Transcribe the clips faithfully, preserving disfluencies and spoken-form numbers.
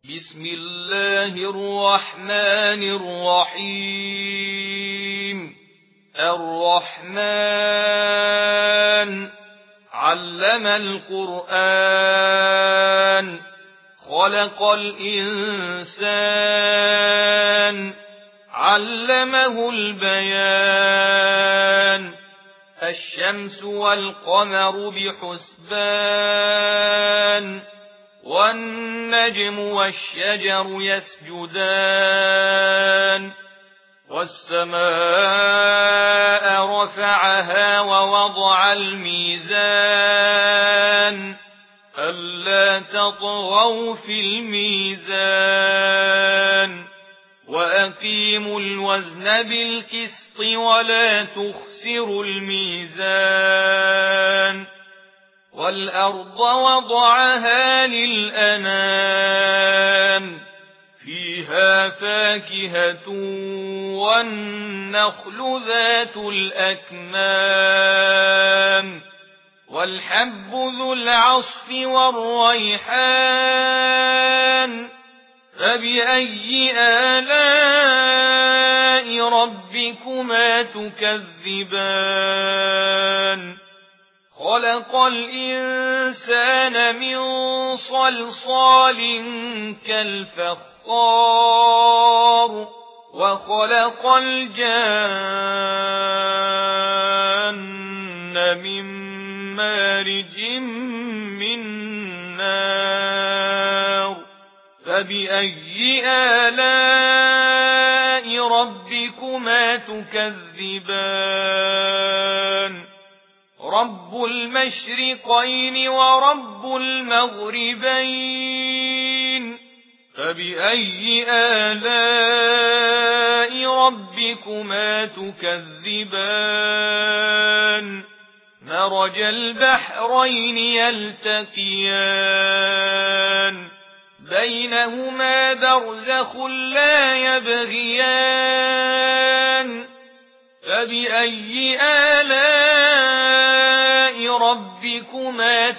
بسم الله الرحمن الرحيم الرحمن علم القرآن خلق الإنسان علمه البيان الشمس والقمر بحسبان والنجم والشجر يسجدان والسماء رفعها ووضع الميزان ألا تطغوا في الميزان وأقيموا الوزن بالقسط ولا تخسروا الميزان والأرض وضعها للأنام فيها فاكهة والنخل ذات الأكمام والحب ذو العصف والريحان فبأي آلاء ربكما تكذبان خلق الإنسان من صلصال كالفخار وخلق الجان من مارج من نار فبأي آلاء ربكما تكذبان رب المشرقين ورب المغربين فبأي آلاء ربكما تكذبان مرج البحرين يلتقيان بينهما برزخ لا يبغيان فبأي آلاء ربكما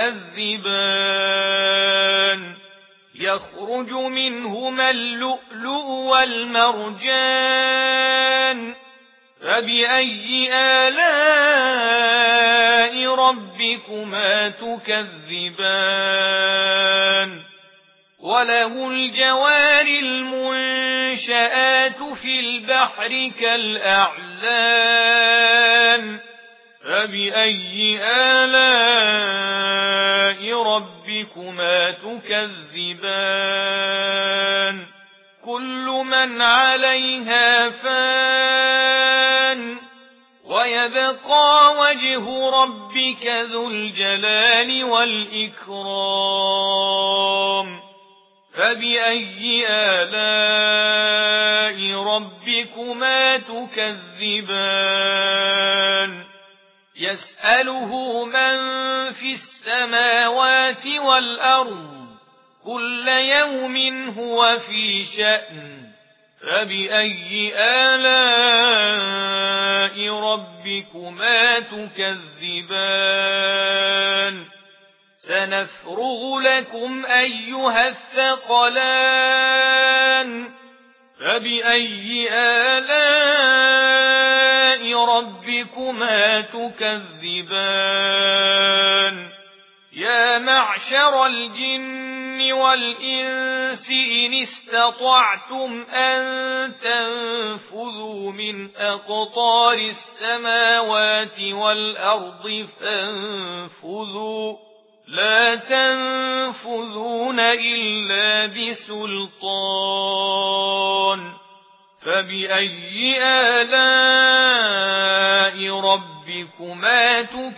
تكذبان يخرج منهما اللؤلؤ والمرجان فبأي آلاء ربكما تكذبان وله الجوار المنشآت في البحر كالأعلام فبأي آلاء ربكما تكذبان كل من عليها فان ويبقى وجه ربك ذو الجلال والإكرام فبأي آلاء ربكما تكذبان يسأله من في السماوات والأرض كل يوم هو في شأن فبأي آلاء ربكما تكذبان سنفرغ لكم أيها الثقلان فبأي آلاء ربكما تكذبان يا معشر الجن والإنس إن استطعتم أن تنفذوا من أقطار السماوات والأرض فانفذوا لا تنفذون إلا بسلطان فبأي آلاء ربكما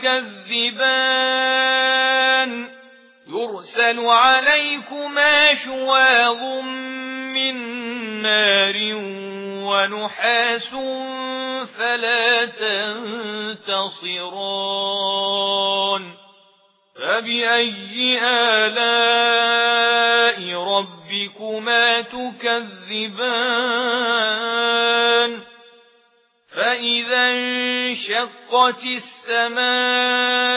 تكذبان يرسل عليكما شواظ من نار ونحاس فلا تنتصران فبأي آلاء ربكما تكذبان فإذا انشقت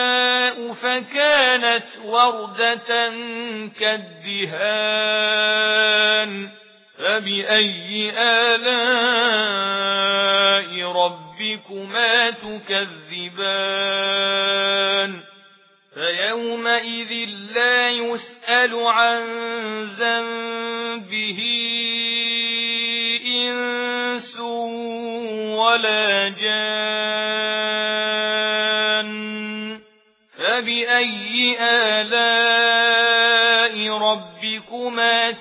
السماء فكانت وردة كالدهان فبأي آلاء ربكما تكذبان فيومئذ لا يسأل عن ذنبه إنس ولا جان فبأي آلاء ربكما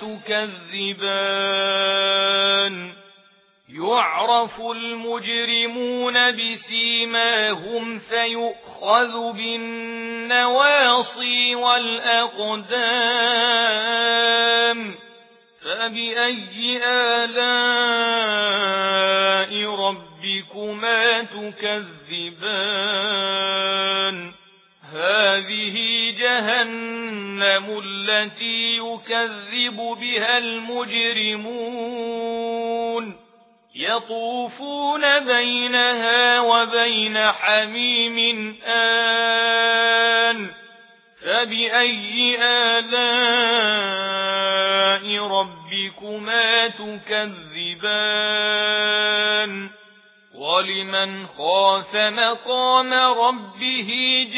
تكذبان يعرف المجرمون بسيماهم فيؤخذ بالنواصي والأقدام فبأي آلاء ربكما تكذبان هذه جهنم التي يكذب بها المجرمون يطوفون بينها وبين حميم آن فبأي آلاء ربكما تكذبان ولمن خاف مقام ربه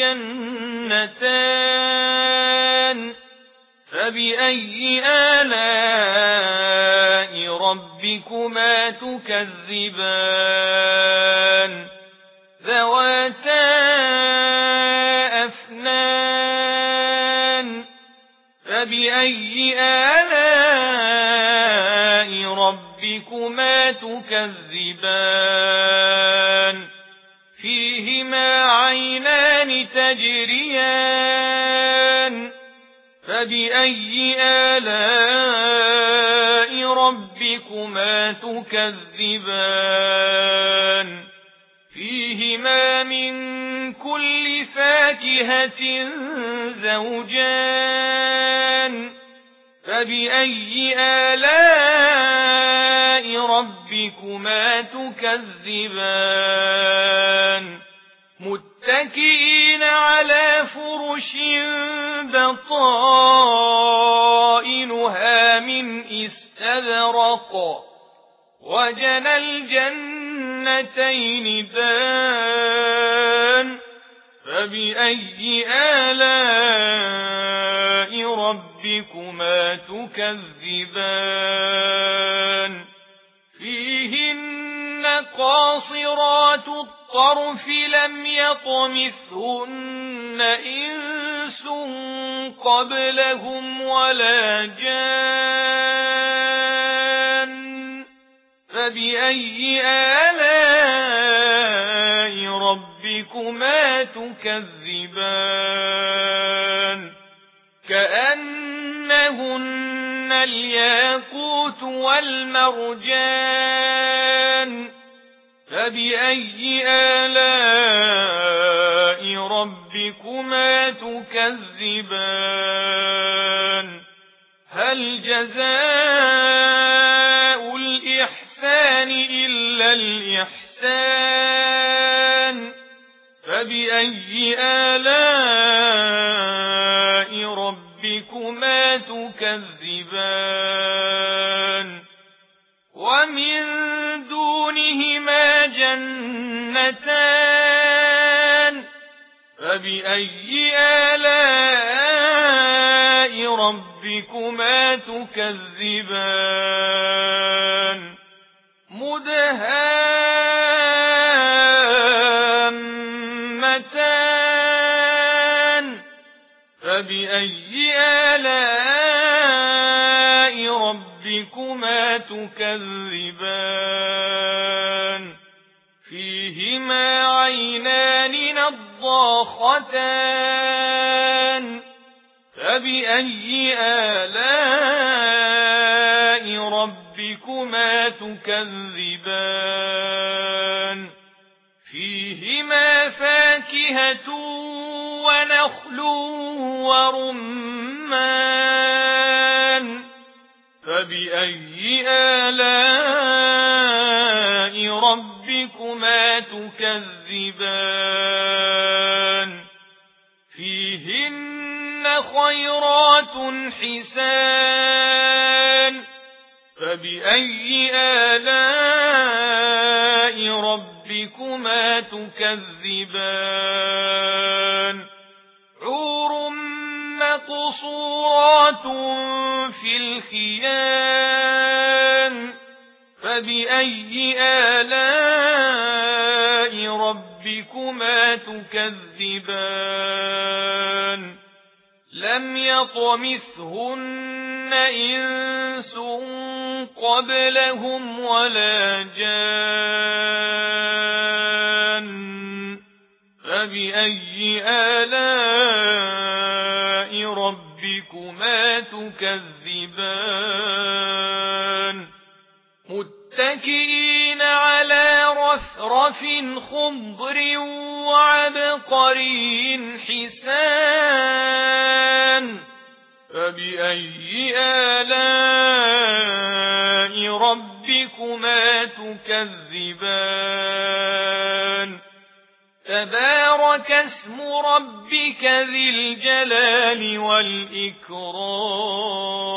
جنتان فبأي آلاء ربكما تكذبان ذواتا أفنان فبأي آلاء ربكما تكذبان فيهما عينان تجريان فبأي آلاء ربكما تكذبان فيهما من كل فاكهة زوجان فبأي آلاء ربكما تكذبان متكئين على فرش بطائنها من استبرق وجنى الجنتين دان فبأي آلاء ربكما تكذبان فيهن قاصرات الطرف لم يطمثهن إنس قبلهم ولا جان فبأي آلاء ربكما تكذبان كأنهن الياقوت والمرجان فبأي آلاء ربكما تكذبان هل جزاء الإحسان إلا الإحسان فبأي آلاء ربكما تكذبان ومن دونهما جنتان فبأي آلاء ربكما تكذبان مدهامتان فبأي آلاء ربكما تكذبان فيهما عينان نضاختان فبأي آلاء ربكما تكذبان فيهما فاكهة ونخل ورمان فبأي آلاء ربكما تكذبان فيهن خيرات حسان فبأي آلاء ربكما تكذبان حور مقصورات في الخيام فبأي آلاء ربكما تكذبان لم يطمثهن إنس قبلهم ولا جان فبأي آلاء ربكما تكذبان متكئين على رفرف خضر وعبقري حسان فبأي آلاء ربكما تكذبان تبارك اسم ربك ذي الجلال والإكرام